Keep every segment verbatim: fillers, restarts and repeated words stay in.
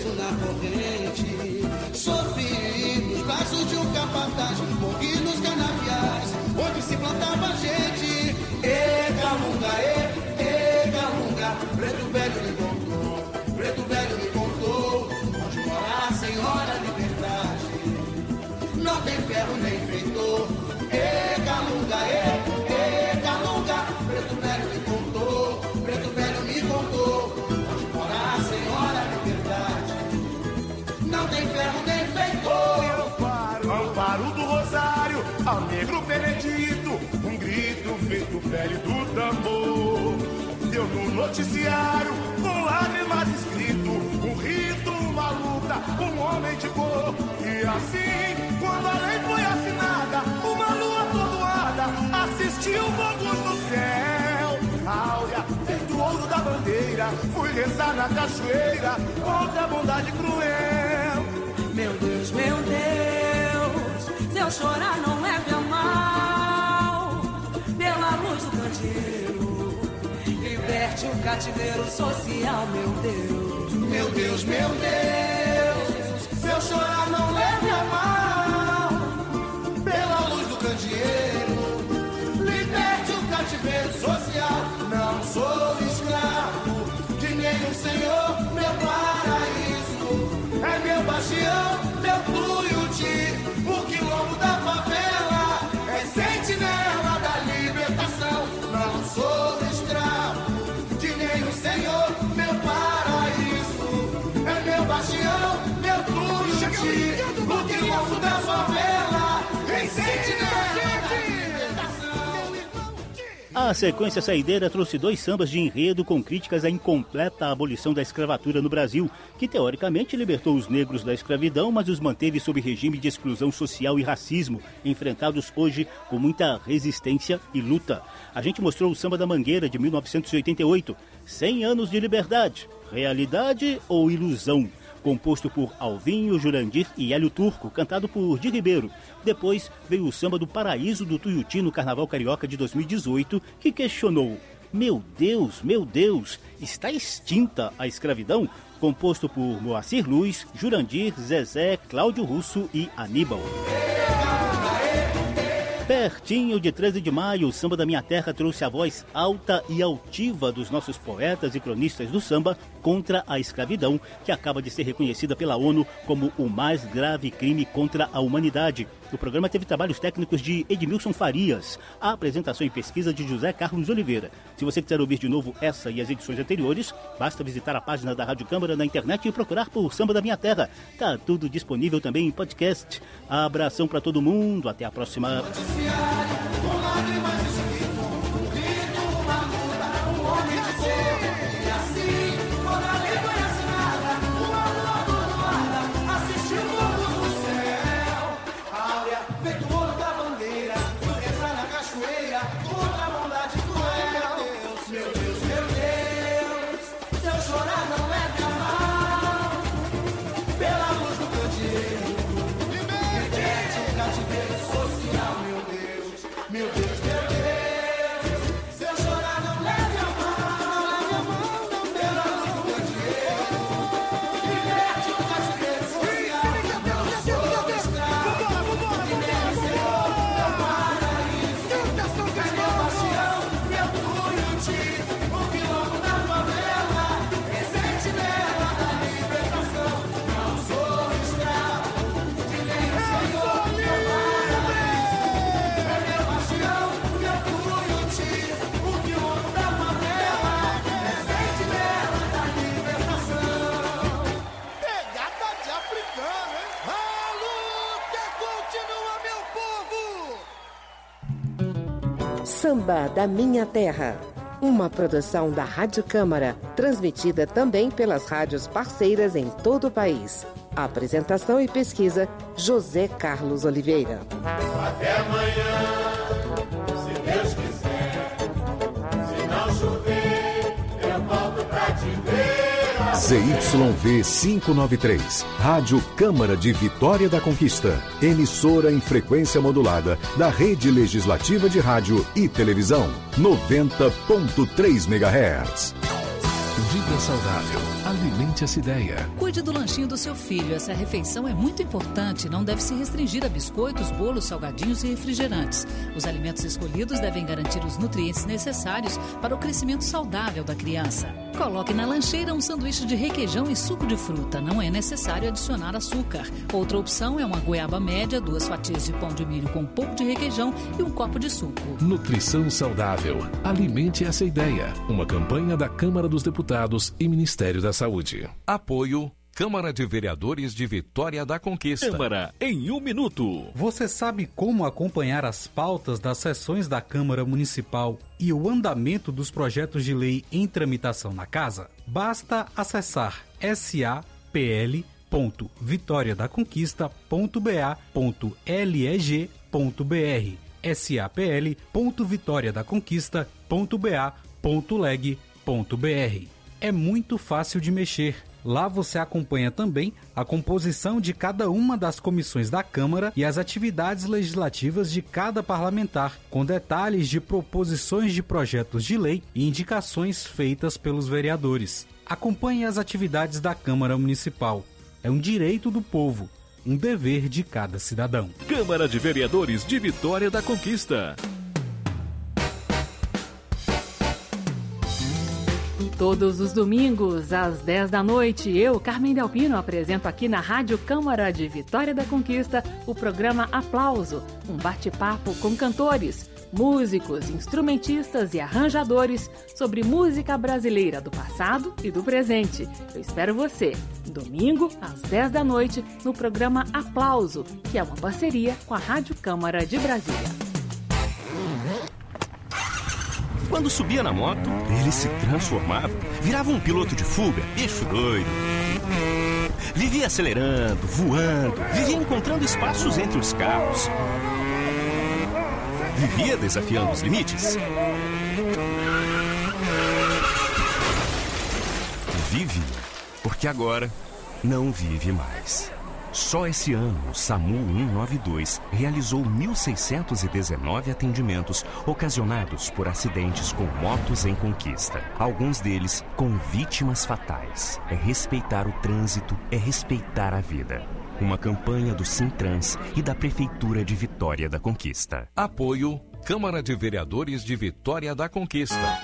preso na corrente. Sofri nos braços de um capataz, morri nos canaviais, onde se plantava gente. E Calunga, e, e Calunga, preto velho me contou, preto velho me contou, onde mora a senhora liberdade. Não tem ferro nem feitor. E Calunga, e, e Calunga, preto velho me contou, preto velho me contou, onde mora a senhora liberdade. Não tem ferro nem feitor. Amparo do Rosário, ao negro Benedito, um grito feito pele do tambor. Deu no noticiário, com lágrimas escrito, um rito, uma luta, um homem de cor. E assim, quando a lei foi assinada, uma lua atordoada assistiu fogos no céu. Áurea, feito ouro da bandeira, fui rezar na cachoeira contra a bondade cruel. Meu Deus, meu Deus, se eu chorar não leve a mal, pela luz do candeeiro, liberte o cativeiro social, meu Deus. Meu Deus, meu Deus, se eu chorar não leve a mal, pela luz do candeeiro, liberte o cativeiro social. Não sou escravo de nenhum senhor, meu paraíso é meu bastião, meu Tuiuti, o quilombo da favela é sentinela da libertação. Não sou escravo de nenhum senhor, meu paraíso é meu bastião, meu Tuiuti, o quilombo da favela é sentinela da libertação. A sequência saideira trouxe dois sambas de enredo com críticas à incompleta abolição da escravatura no Brasil, que teoricamente libertou os negros da escravidão, mas os manteve sob regime de exclusão social e racismo, enfrentados hoje com muita resistência e luta. A gente mostrou o Samba da Mangueira, de mil novecentos e oitenta e oito, cem anos de liberdade, realidade ou ilusão? Composto por Alvinho, Jurandir e Hélio Turco, cantado por Di Ribeiro. Depois veio o Samba do Paraíso do Tuiuti no Carnaval Carioca de dois mil e dezoito, que questionou: meu Deus, meu Deus, está extinta a escravidão? Composto por Moacir Luz, Jurandir, Zezé, Cláudio Russo e Aníbal. Pertinho de treze de maio, o Samba da Minha Terra trouxe a voz alta e altiva dos nossos poetas e cronistas do samba contra a escravidão, que acaba de ser reconhecida pela ONU como o mais grave crime contra a humanidade. O programa teve trabalhos técnicos de Edmilson Farias, a apresentação e pesquisa de José Carlos Oliveira. Se você quiser ouvir de novo essa e as edições anteriores, basta visitar a página da Rádio Câmara na internet e procurar por Samba da Minha Terra. Tá tudo disponível também em podcast. Abração pra todo mundo, até a próxima. Samba da Minha Terra, uma produção da Rádio Câmara, transmitida também pelas rádios parceiras em todo o país. Apresentação e pesquisa, José Carlos Oliveira. Até amanhã, se Deus quiser. Se não chover, eu volto pra te ver. Z Y V quinhentos e noventa e três, Rádio Câmara de Vitória da Conquista, emissora em frequência modulada da Rede Legislativa de Rádio e Televisão, noventa ponto três megahertz. Vida saudável. Alimente essa ideia. Cuide do lanchinho do seu filho. Essa refeição é muito importante e não deve se restringir a biscoitos, bolos, salgadinhos e refrigerantes. Os alimentos escolhidos devem garantir os nutrientes necessários para o crescimento saudável da criança. Coloque na lancheira um sanduíche de requeijão e suco de fruta. Não é necessário adicionar açúcar. Outra opção é uma goiaba média, duas fatias de pão de milho com um pouco de requeijão e um copo de suco. Nutrição saudável. Alimente essa ideia. Uma campanha da Câmara dos Deputados e Ministério da Saúde. Apoio Câmara de Vereadores de Vitória da Conquista. Câmara em um minuto. Você sabe como acompanhar as pautas das sessões da Câmara Municipal e o andamento dos projetos de lei em tramitação na Casa? Basta acessar s a p l ponto vitória da conquista ponto b a ponto leg ponto b r s a p l ponto vitória da conquista ponto b a ponto leg ponto b r. É muito fácil de mexer. Lá você acompanha também a composição de cada uma das comissões da Câmara e as atividades legislativas de cada parlamentar, com detalhes de proposições de projetos de lei e indicações feitas pelos vereadores. Acompanhe as atividades da Câmara Municipal. É um direito do povo, um dever de cada cidadão. Câmara de Vereadores de Vitória da Conquista. Todos os domingos, às dez da noite, eu, Carmen Delpino, apresento aqui na Rádio Câmara de Vitória da Conquista o programa Aplauso, um bate-papo com cantores, músicos, instrumentistas e arranjadores sobre música brasileira do passado e do presente. Eu espero você, domingo, às dez da noite, no programa Aplauso, que é uma parceria com a Rádio Câmara de Brasília. Quando subia na moto, ele se transformava, virava um piloto de fuga, bicho doido. Vivia acelerando, voando, vivia encontrando espaços entre os carros. Vivia desafiando os limites. Vive, porque agora não vive mais. Só esse ano, o SAMU cento e noventa e dois realizou mil seiscentos e dezenove atendimentos ocasionados por acidentes com motos em conquista. Alguns deles com vítimas fatais. É respeitar o trânsito, é respeitar a vida. Uma campanha do Sintrans e da Prefeitura de Vitória da Conquista. Apoio Câmara de Vereadores de Vitória da Conquista.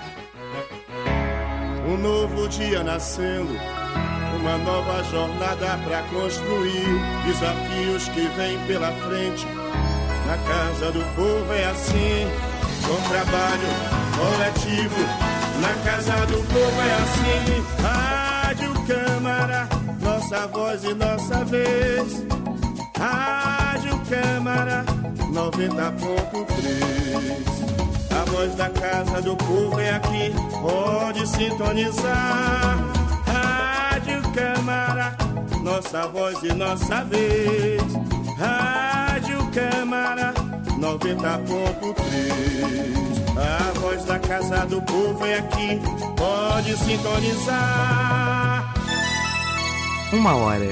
Um novo dia nascendo, uma nova jornada pra construir, desafios que vêm pela frente. Na casa do povo é assim, com trabalho coletivo. Na casa do povo é assim, Rádio Câmara, nossa voz e nossa vez. Rádio Câmara noventa ponto três. A voz da casa do povo é aqui, pode sintonizar. Rádio Câmara, nossa voz e nossa vez. Rádio Câmara noventa ponto três. A voz da casa do povo é aqui, pode sintonizar. Uma hora.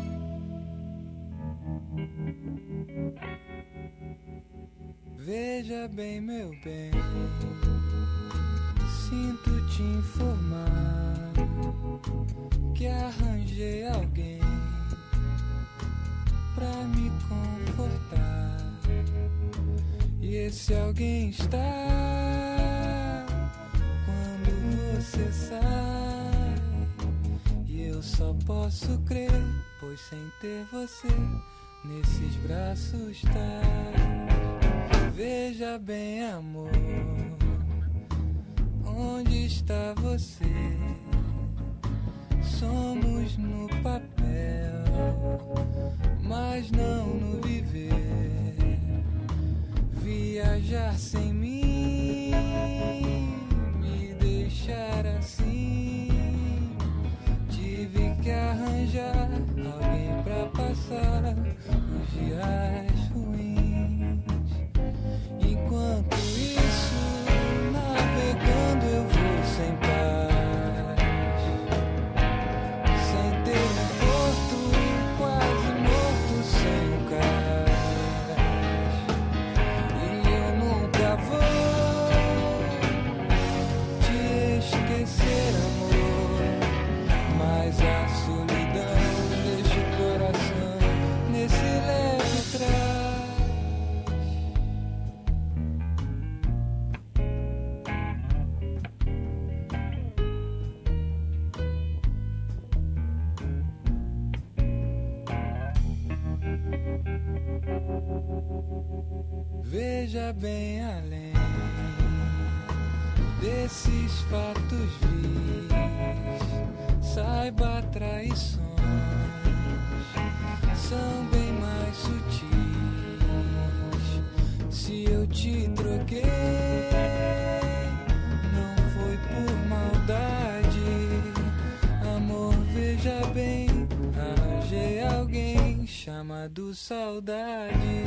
Veja bem, meu bem, sinto te informar que arranjei alguém pra me confortar. E esse alguém está quando você sai. E eu só posso crer, pois sem ter você nesses braços tá. Veja bem, amor, onde está você? Somos no papel, mas não no viver. Viajar sem mim, me deixar assim. Tive que arranjar alguém pra passar os dias ruins. Enquanto isso, navegando eu vou sem paz, sem ter um porto, quase morto sem um cais. E eu nunca vou te esquecer, amor. Veja bem além desses fatos vis, saiba traições são bem mais sutis. Se eu te troquei, não foi por maldade. Amor, veja bem, arranjei alguém chamado saudade.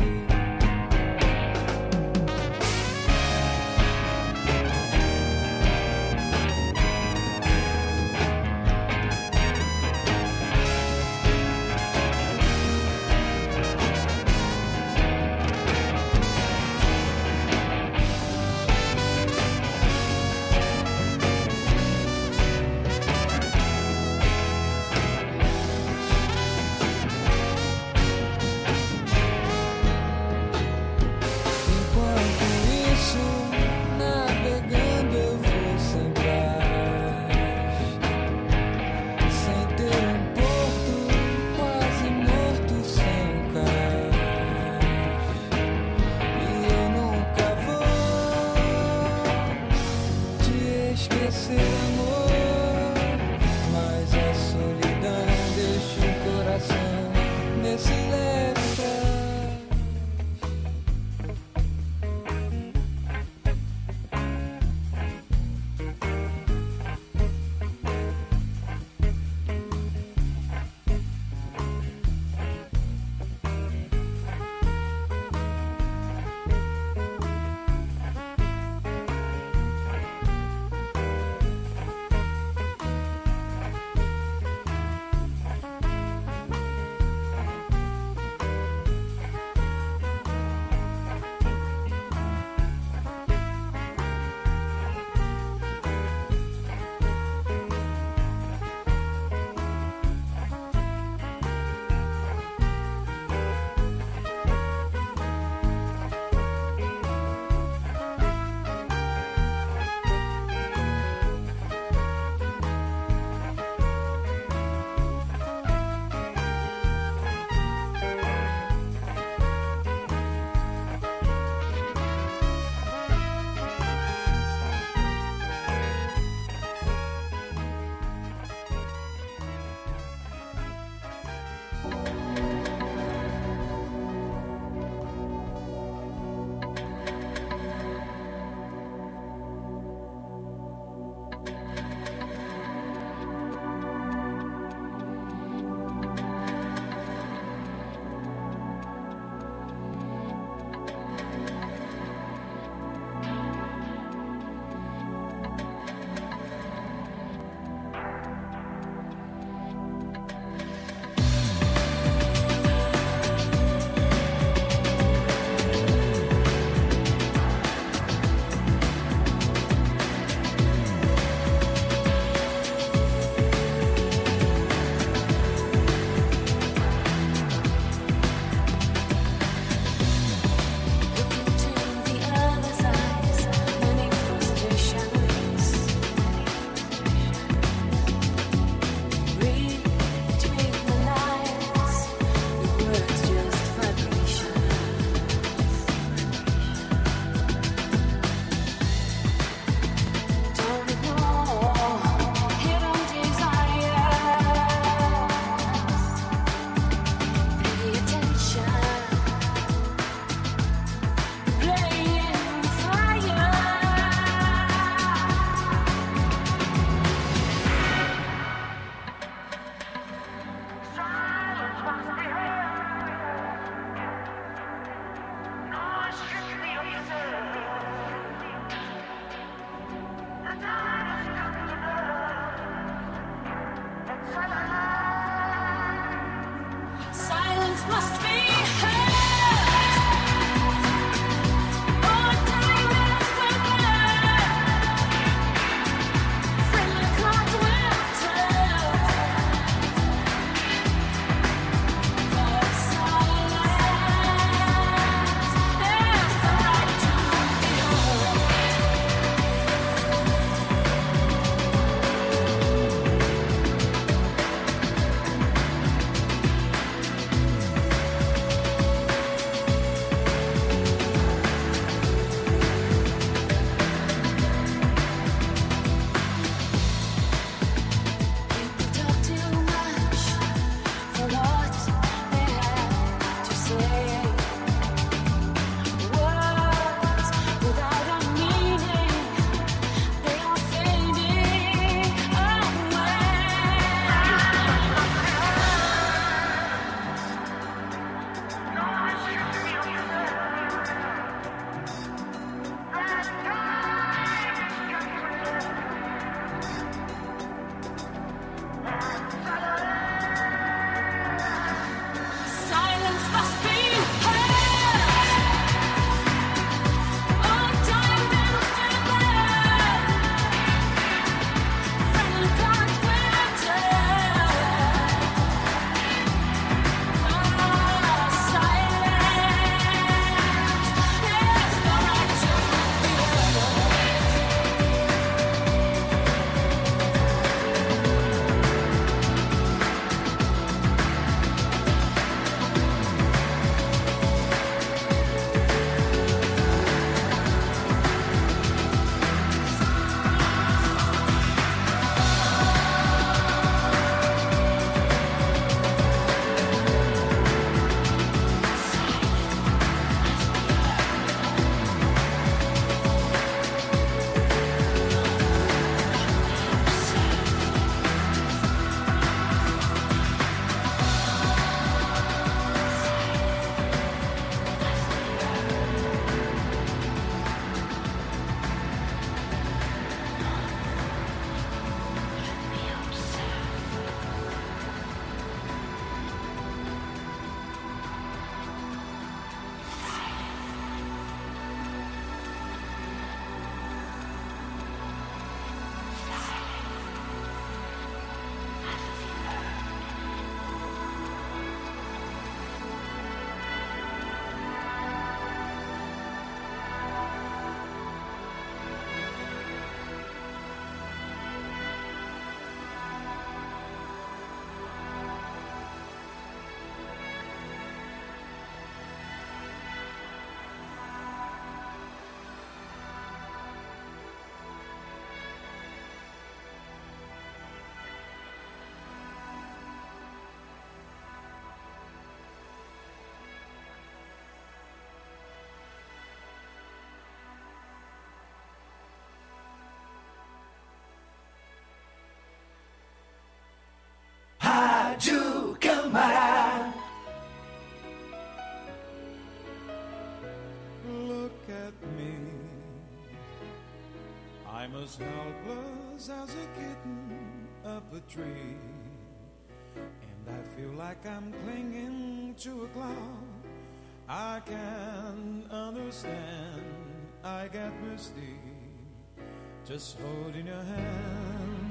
was as a kitten up a tree, and I feel like I'm clinging to a cloud. I can understand, I get misty just holding your hand.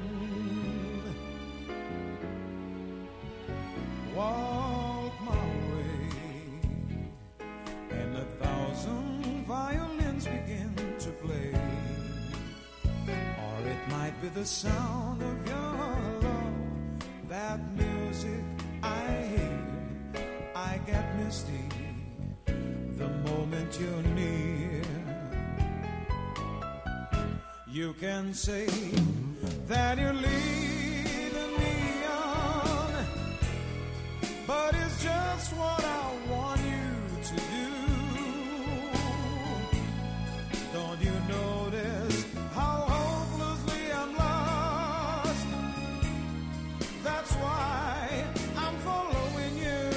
Walk my way, and a thousand violins begin to play. Or it might be the sound of your love, that music I hear. I get misty the moment you're near. You can say that you're leading me on, but it's just what I want you to do. Don't you notice how hopelessly I'm lost? That's why I'm following you.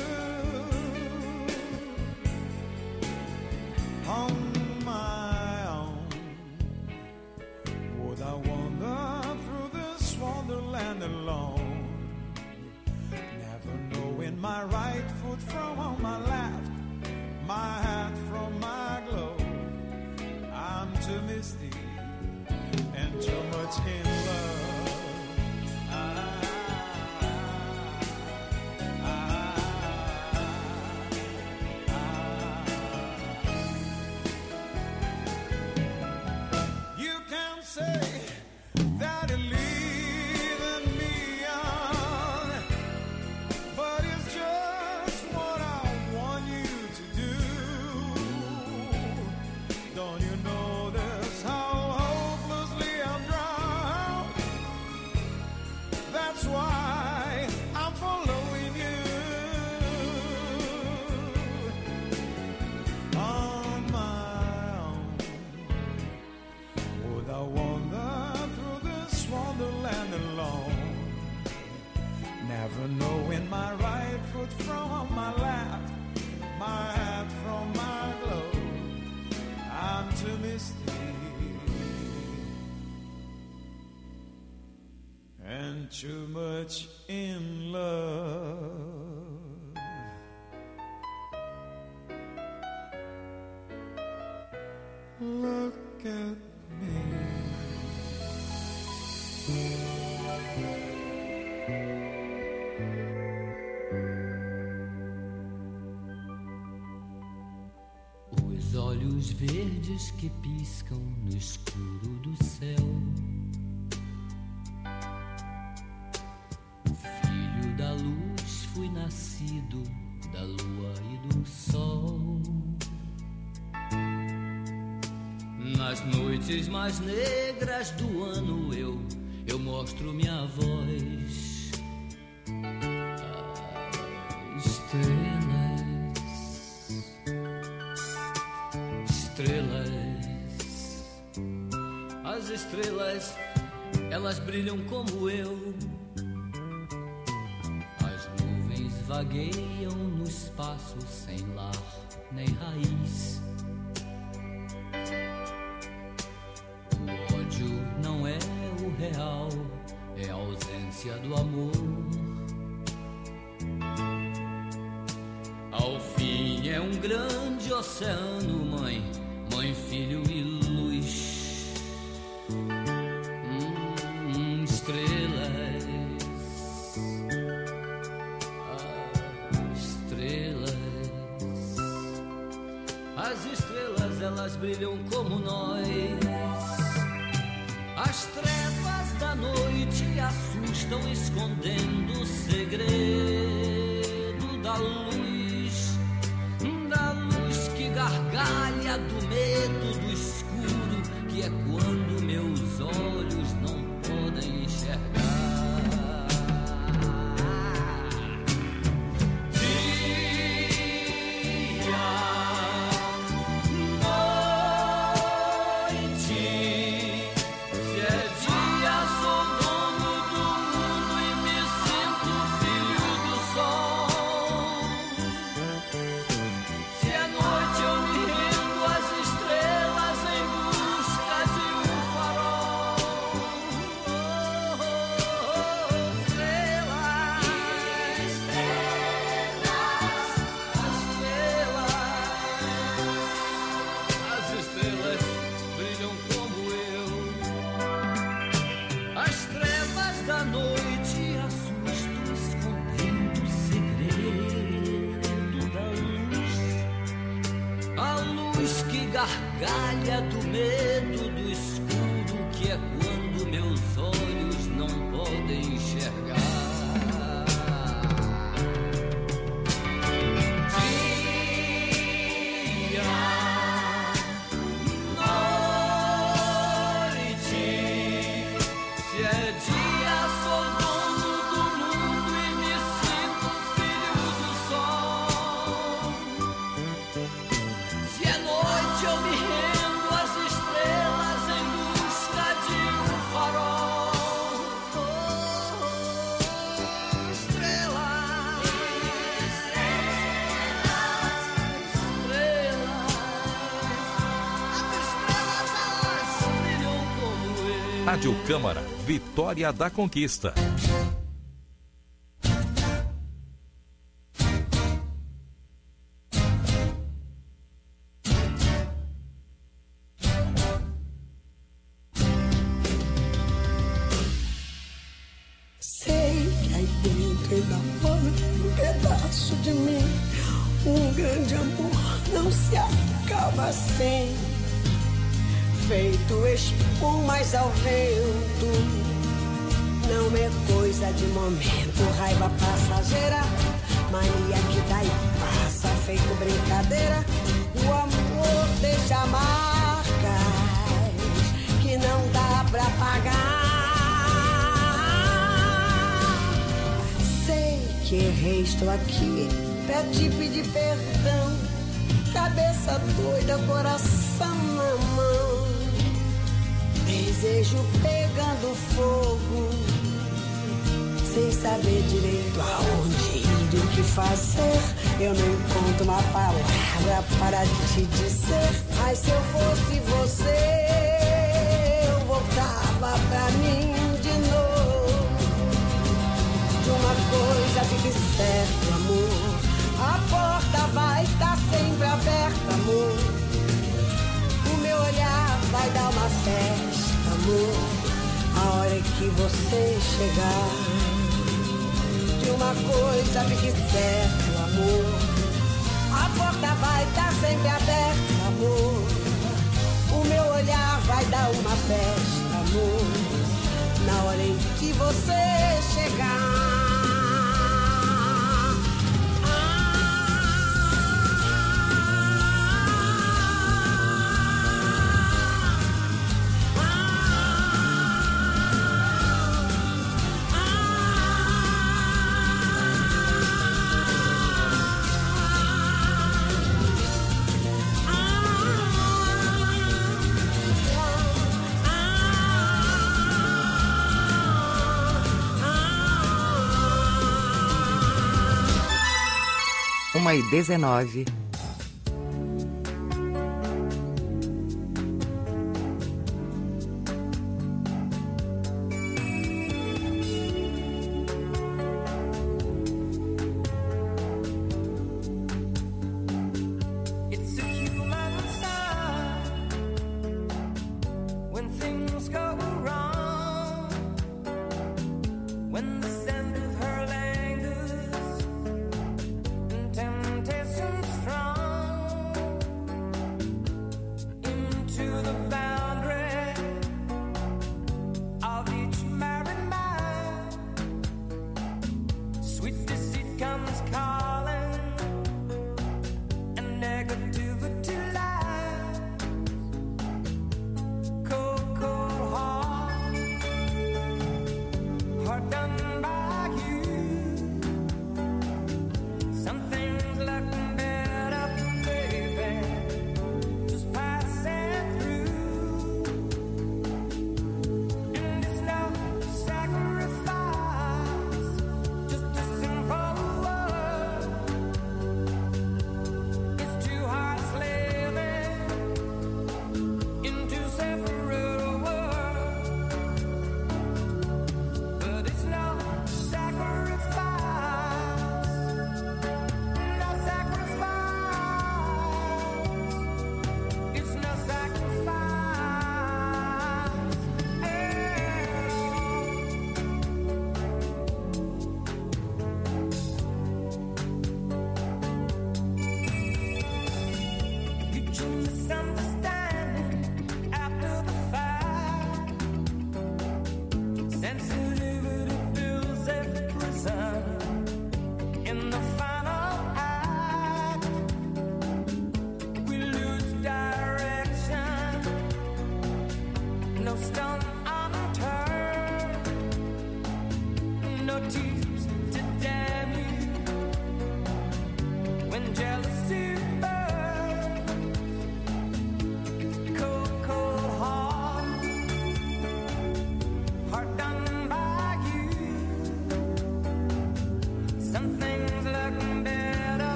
On my own, would I wander through this wonderland alone, never knowing my right foot from my left, my hat from my glove? I'm too misty and too much in love. Ah, ah, ah. You can say that you're leading me on, but it's just what I want you to do. Don't you notice how hopelessly I'm drowned? That's why I'm following you. On my own, would I wander through this wonderland alone, never knowing my right foot from my left, my hat from my glove? I'm too misty and too much in love. Look at me. Os olhos verdes que piscam no escuro do céu, filho da luz, fui nascido da lua e do sol. Nas noites mais negras do ano eu, eu mostro minha voz. As estrelas, estrelas, as estrelas, elas brilham como eu. As nuvens vagueiam no espaço sem lar nem raiz. O ódio não é o real, é a ausência do amor. Ao fim é um grande oceano, mãe, mãe, filho e luz. Hum, estrelas, ah, estrelas, as estrelas, elas brilham como nós. As trevas da noite assustam, escondendo o segredo da luz, da luz que gargalha do medo do escuro, que é quando meus olhos não podem enxergar. Sou dono do mundo e me sinto filho do sol. gargalha do medo do escuro, que é quando meus olhos não podem enxergar. Rádio Câmara, Vitória da Conquista. Sei que aí dentro enamora um pedaço de mim. Um grande amor não se acaba assim, feito espumas ao vento. Não é coisa de momento, raiva passageira, mania que dá e passa, feito brincadeira. O amor deixa marcas que não dá pra pagar. Sei que errei, estou aqui pra te pedir perdão. Cabeça doida, coração na mão, desejo pegando fogo, sem saber direito aonde ir e o que fazer. Eu não encontro uma palavra para te dizer, mas se eu fosse você, eu voltava pra mim de novo. De uma coisa fique certo, amor, a porta vai estar sempre aberta, amor. O meu olhar vai dar uma festa, amor, a hora que você chegar. De uma coisa fique certo, amor, a porta vai estar sempre aberta, amor. O meu olhar vai dar uma festa, amor, na hora em que você chegar. Uma e dezenove.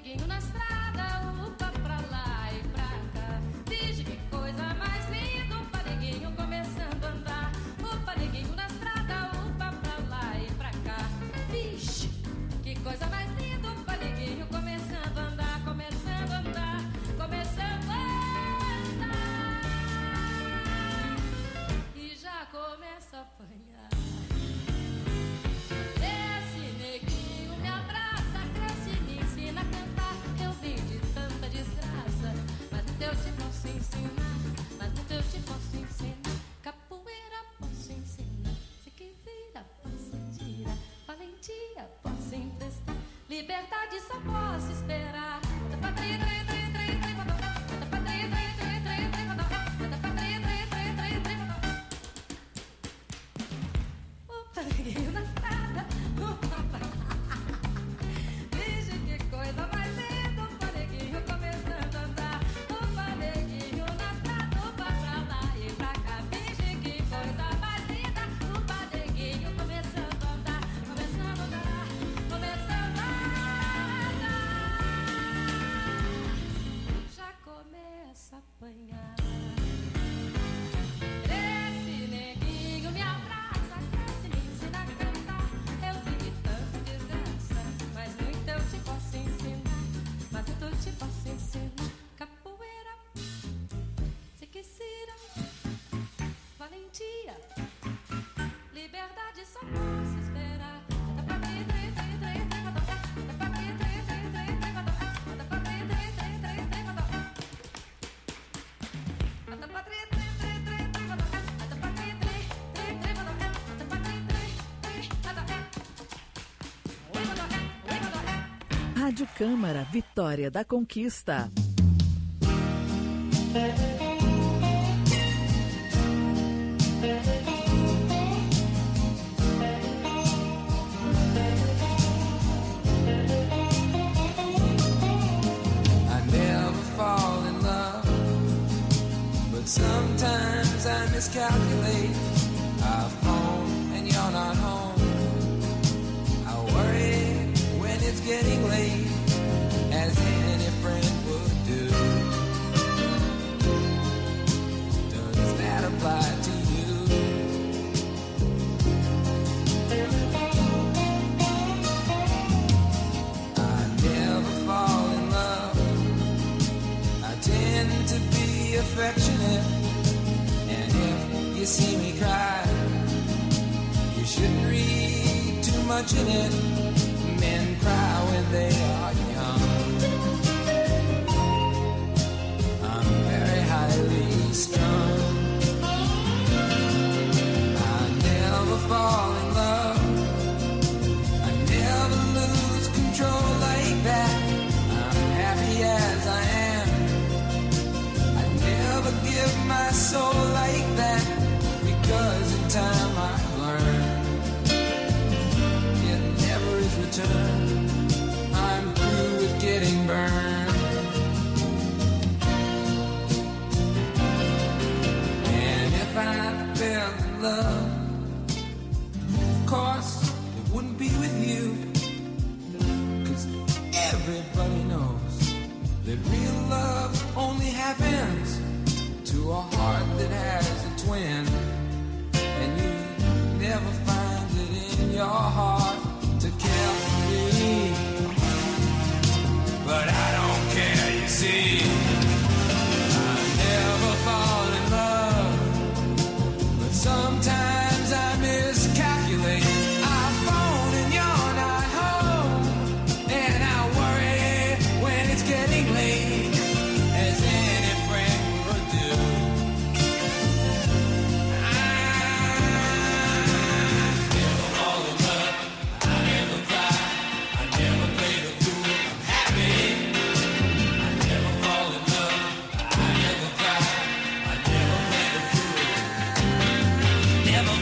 neguinho na estrada, upa pra lá e pra cá. Vixe, que coisa mais linda, o paneguinho começando a andar. O paneguinho na estrada, upa pra lá e pra cá. Vixe, que coisa mais linda, o paneguinho começando a andar, começando a andar, começando a andar. E já começa a apanhar. Esse neguinho me abraça, cresce e me ensina a cantar. Eu vim de tanta desgraça, mas no teu te posso ensinar. Mas no teu te posso ensinar. Capoeira posso ensinar. Se que vira posso tirar. Valentia posso emprestar. Liberdade só posso esperar. O paneguinho na estrada, vixe, que coisa mais linda, o paneguinho começando a andar. O paneguinho na estrada, upa pra lá e pra cá. Vixe, que coisa mais linda, o paneguinho começando a andar, começando a andar, começando a andar. Já começa a apanhar. Esse neguinho me abraça, cresce, me ensina a cantar. Eu vivi tanta desgraça, mas no teu te posso ensinar. Mas no teu te posso ensinar. Capoeira, se quisera, valentia, liberdade só posso esperar. Rádio Câmara, Vitória da Conquista. I never fall in love, but sometimes I miscalculate. I phone and you're not home. I worry when it's getting late, as any friend would do. Does that apply to you? I never fall in love. I tend to be affectionate, and if you see me cry, you shouldn't read too much in it. Men cry when they are young. I'm very highly strung. I never fall in love. I never lose control like that. I'm happy as I am. I never give my soul like that, because in time I've learned return. I'm through with getting burned. And if I fell in love, of course it wouldn't be with you, 'cause everybody knows that real love only happens to a heart that has a twin, and you never find it in your heart to care for me. But I don't care, you see. I never fall in love, but sometimes I miscalculate. I phone and you're not home, and I worry when it's getting late, as any friend would do. Never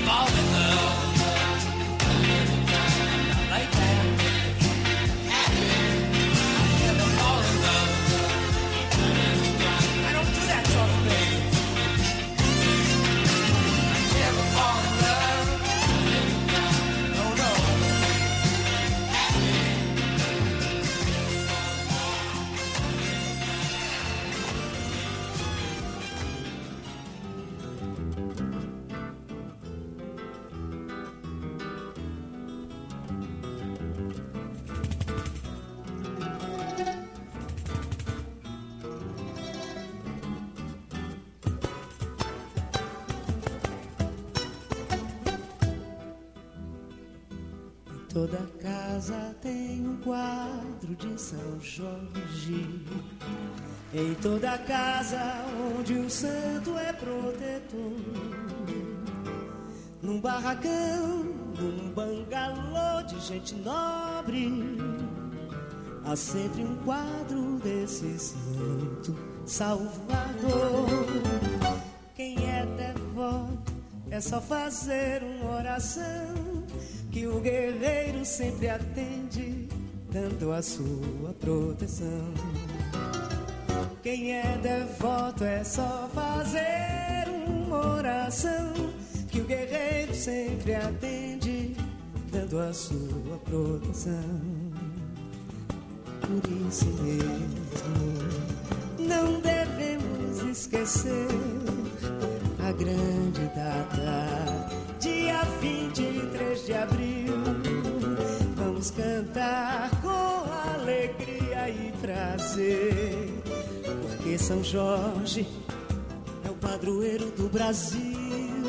toda casa tem um quadro de São Jorge. Em toda casa onde o santo é protetor. Num barracão, num bangalô de gente nobre, há sempre um quadro desse santo salvador. Quem é devoto é só fazer uma oração, que o guerreiro sempre atende, dando a sua proteção. Quem é devoto é só fazer uma oração, que o guerreiro sempre atende, dando a sua proteção. Por isso mesmo, não devemos esquecer a grande data, dia vinte e três de abril. Vamos cantar com alegria e prazer, porque São Jorge é o padroeiro do Brasil.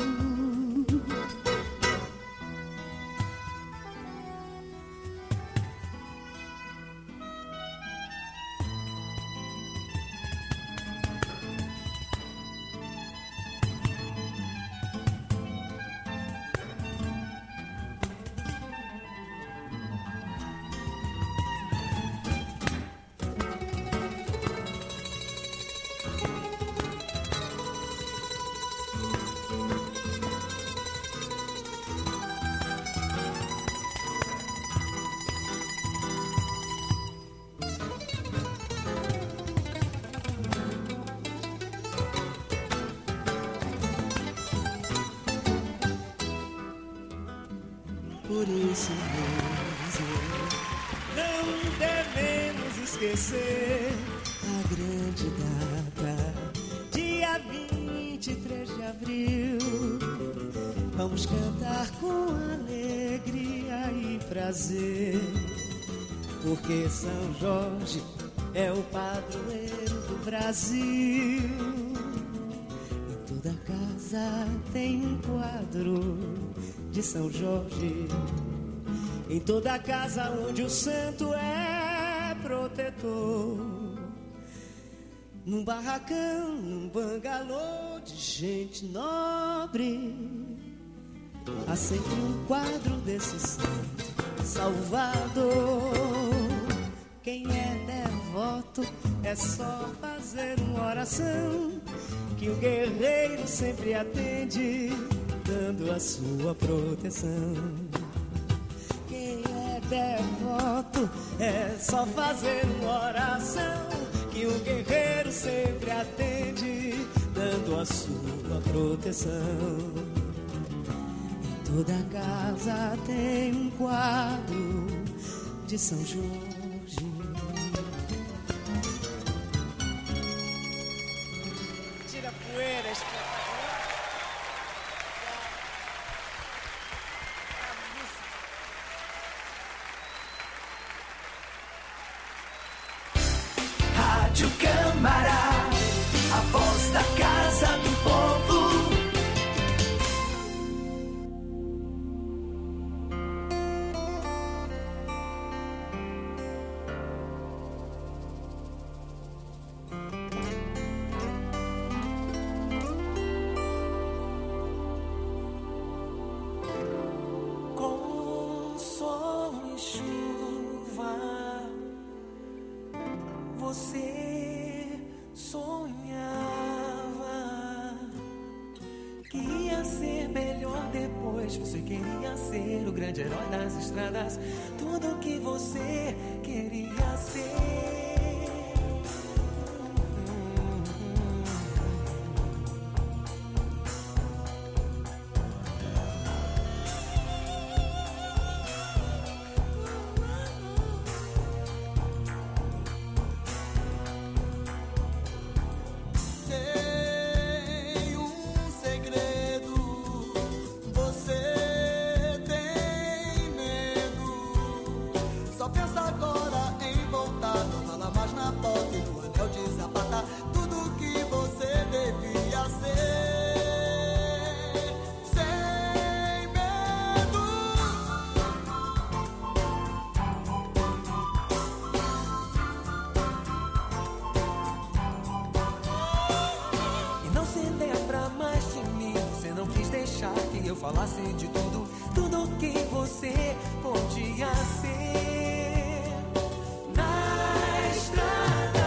Por isso mesmo, não devemos esquecer a grande data, dia vinte e três de abril. Vamos cantar com alegria e prazer, porque São Jorge é o padroeiro do Brasil. Em toda casa tem um quadro de São Jorge, em toda casa onde o santo é protetor. Num barracão, num bangalô de gente nobre, há sempre um quadro desse santo salvador. Quem é devoto é só fazer uma oração, que o guerreiro sempre atende, dando a sua proteção. Quem é devoto é só fazer uma oração, que o guerreiro sempre atende, dando a sua proteção. Em toda casa tem um quadro de São Jorge. Tira poeira, Rádio Câmara, a voz da Casa do Povo. Com sol e chuva, você sonhava que ia ser melhor depois. Você queria ser o grande herói das estradas, tudo que você queria ser. Só pensa agora em voltar novamente. deixar que eu falasse de tudo, tudo que você podia ser na estrada.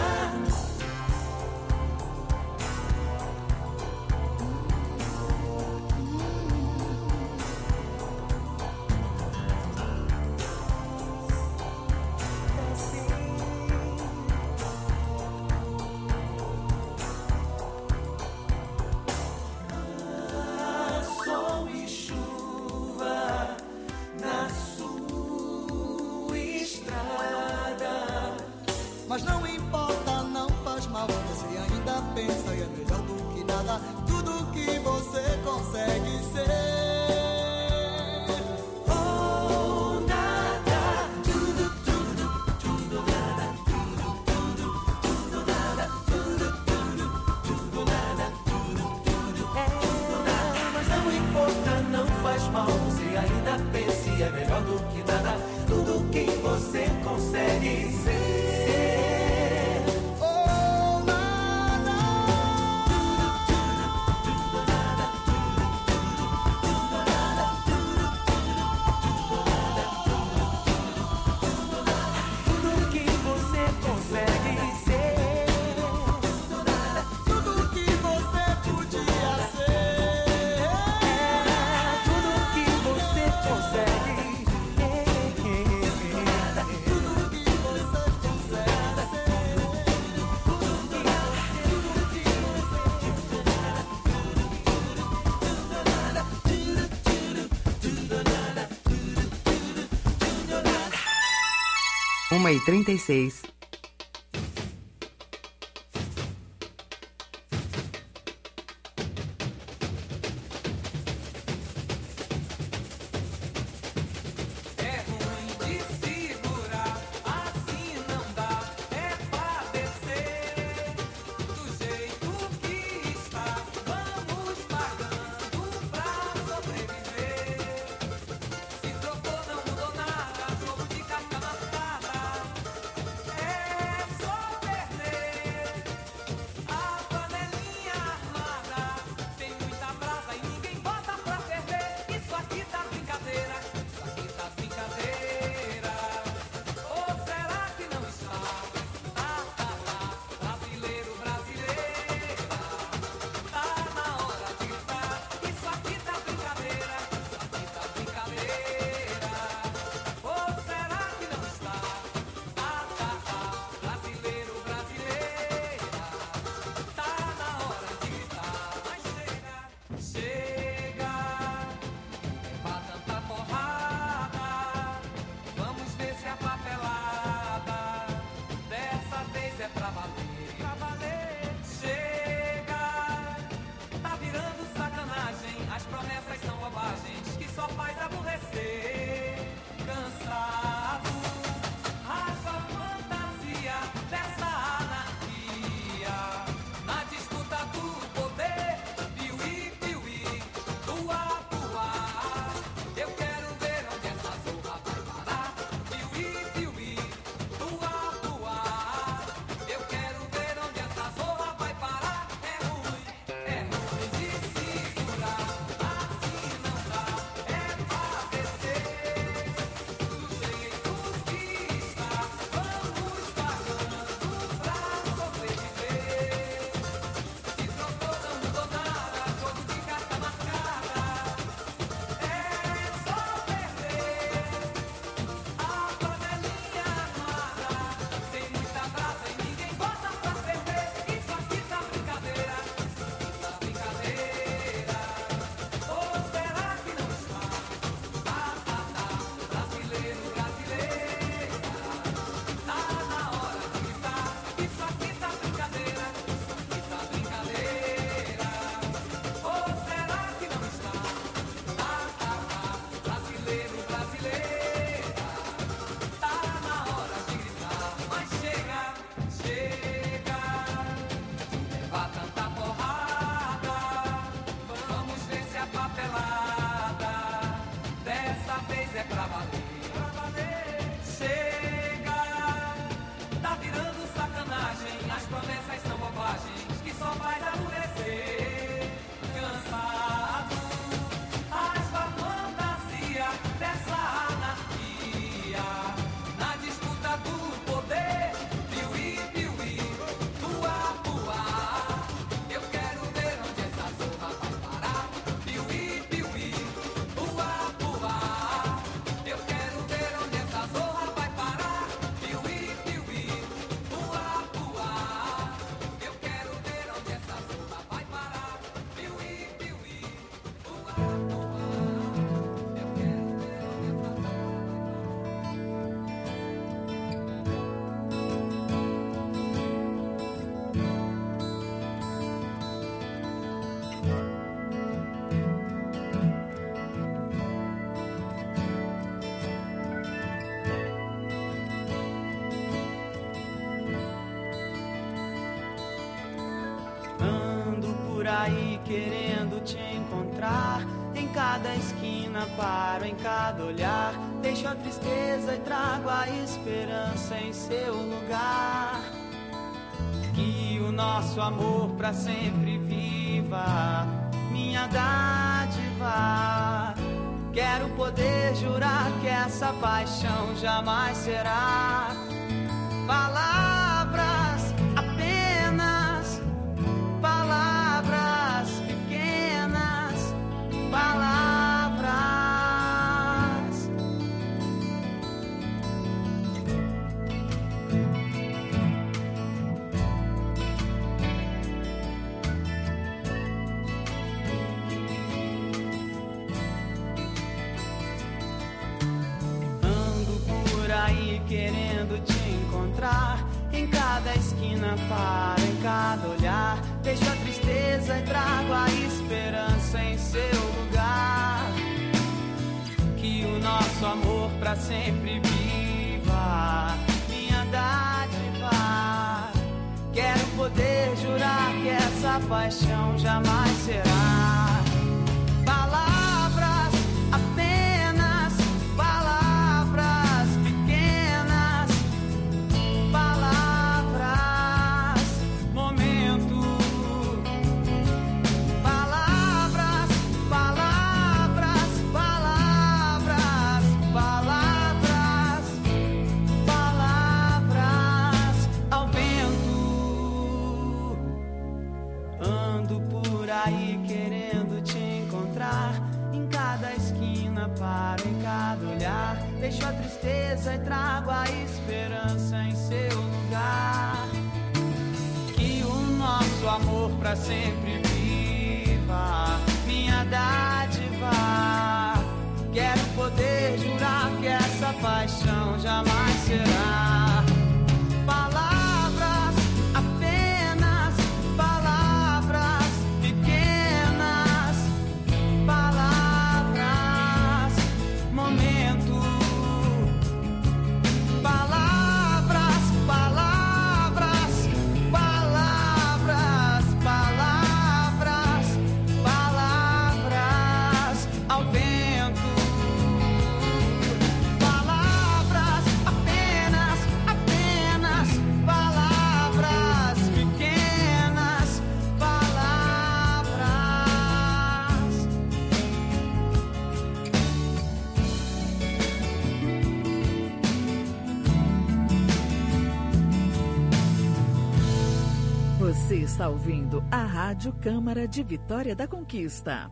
Mas não importa, não faz mal. Você ainda pensa e é melhor do que nada. Tudo que você consegue ser. Oh, nada. Tudo, tudo, tudo, nada. Tudo, tudo, tudo, nada. Tudo, tudo, tudo, nada. Tudo, tudo, tudo, nada. Mas não importa, não faz mal. Você ainda pensa e é melhor do que nada. Tudo que você consegue ser. uma e trinta e seis. É querendo te encontrar. Em cada esquina paro, em cada olhar, deixo a tristeza e trago a esperança em seu lugar. Que o nosso amor pra sempre viva, minha dádiva. Quero poder jurar que essa paixão jamais será palavras, apenas palavras pequenas, palavras. Querendo te encontrar, em cada esquina paro, em cada olhar, deixo a tristeza e trago a esperança em seu lugar. Que o nosso amor pra sempre viva, minha dádiva. Quero poder jurar que essa paixão jamais será palavras, apenas palavras pequenas, palavras, momento, palavras, palavras, palavras, palavras, palavras ao vento. Ando por aí querendo te encontrar, em cada esquina paro, em cada olhar, deixo a tristeza e trago a esperança em seu lugar. Que o nosso amor pra sempre viva, minha dádiva. Quero poder jurar que essa paixão jamais será palavras, apenas palavras pequenas, palavras, momento, palavras, palavras, palavras, palavras, palavras ao vento. Palavras, apenas, apenas palavras pequenas, palavras. Você está ouvindo a Rádio Câmara de Vitória da Conquista.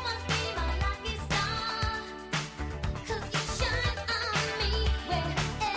Cause you shine on me wherever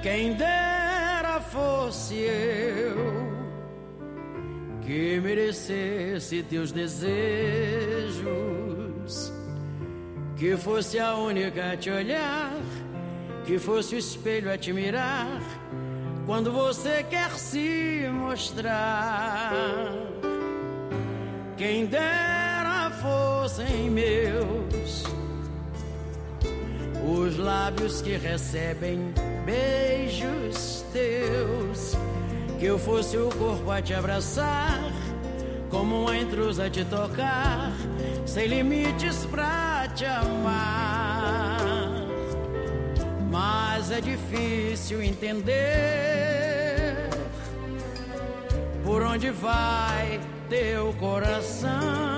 Quem dera fosse eu que merecesse teus desejos, que fosse a única a te olhar, que fosse o espelho a te mirar quando você quer se mostrar. Quem dera fossem meus os lábios que recebem beijos teus, que eu fosse o corpo a te abraçar, como uma intrusa a te tocar, sem limites pra te amar. Mas é difícil entender por onde vai teu coração,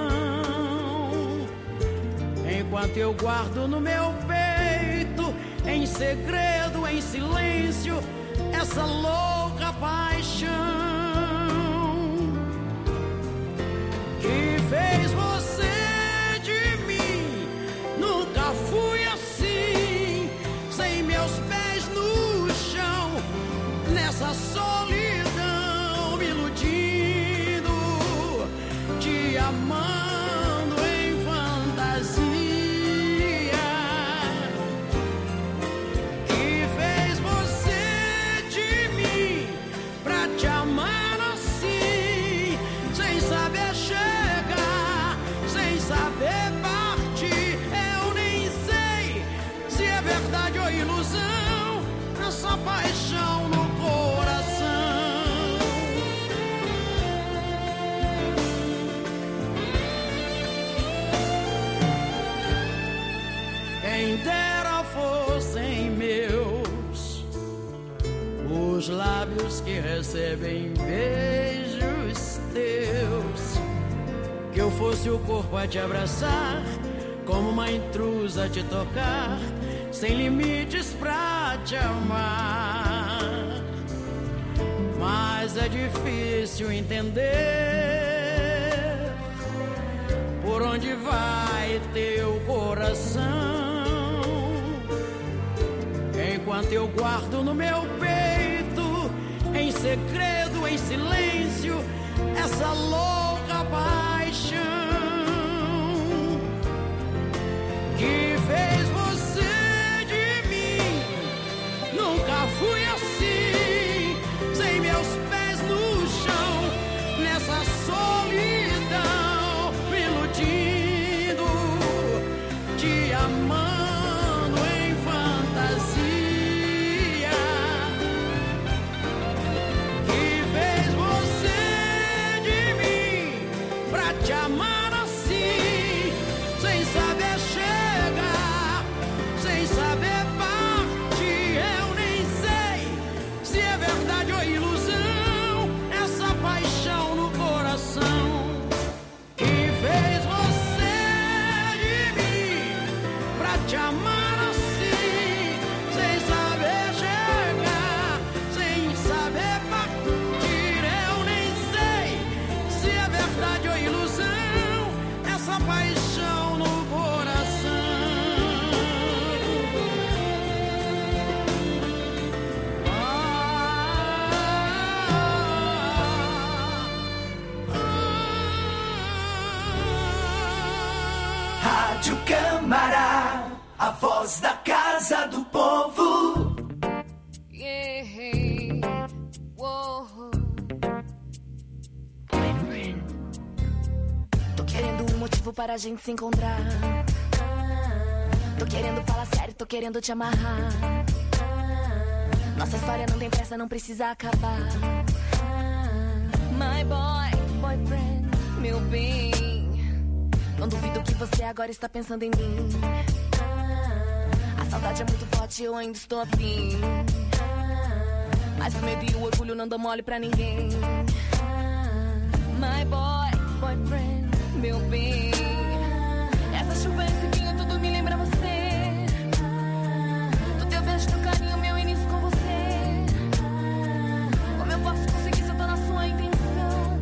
enquanto eu guardo no meu peito, em segredo, em silêncio, essa louca paixão que fez você de mim. Nunca fui assim, sem meus pés no chão, nessa solidão, me iludindo, te amando em fantasia. Te amar assim, sem saber chegar, sem saber partir. Eu nem sei se é verdade ou ilusão, essa paixão no coração. Quem dera fossem meus os lábios que recebem beijos teus, que eu fosse o corpo a te abraçar, como uma intrusa a te tocar, sem limites pra te amar. Mas é difícil entender por onde vai teu coração, enquanto eu guardo no meu peito, em segredo, em silêncio, essa louca paixão que fez você de mim. Nunca fui assim, sem meus pés no chão, nessa solidão, me iludindo, te amando em fantasia. Te amar assim, sem saber chegar, sem saber partir. Eu nem sei se é verdade ou ilusão, essa paixão no coração que fez você de mim. Pra te amar assim, sem saber chegar, sem saber partir. Eu nem sei se é verdade ou ilusão, essa paixão no coração. Ah, ah, ah. Rádio Câmara, a voz da Casa do Povo. Yeah, whoa. Tô querendo um motivo para a gente se encontrar. Tô querendo falar sério, tô querendo te amarrar. Nossa história não tem pressa, não precisa acabar. My boy, boyfriend, meu bem, não duvido que você agora está pensando em mim. A saudade é muito forte, eu ainda estou afim, mas o medo e o orgulho não dão mole pra ninguém.